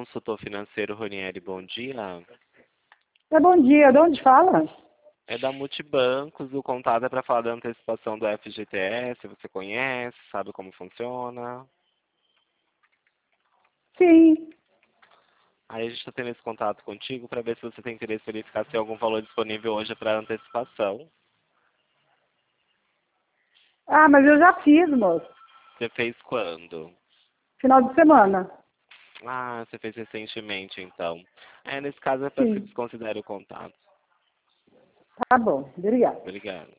consultor financeiro Ronieri, bom dia. Bom dia, de onde fala? É da Multibancos, o contato é para falar da antecipação do FGTS, você conhece, sabe como funciona? Sim. Aí a gente está tendo esse contato contigo para ver se você tem interesse em verificar se tem algum valor disponível hoje para antecipação. Ah, mas eu já fiz, moço. Você fez quando? Final de semana. Ah, você fez recentemente, então. Nesse caso é para que Sim. desconsidere o contato. Tá bom, obrigada. Obrigado.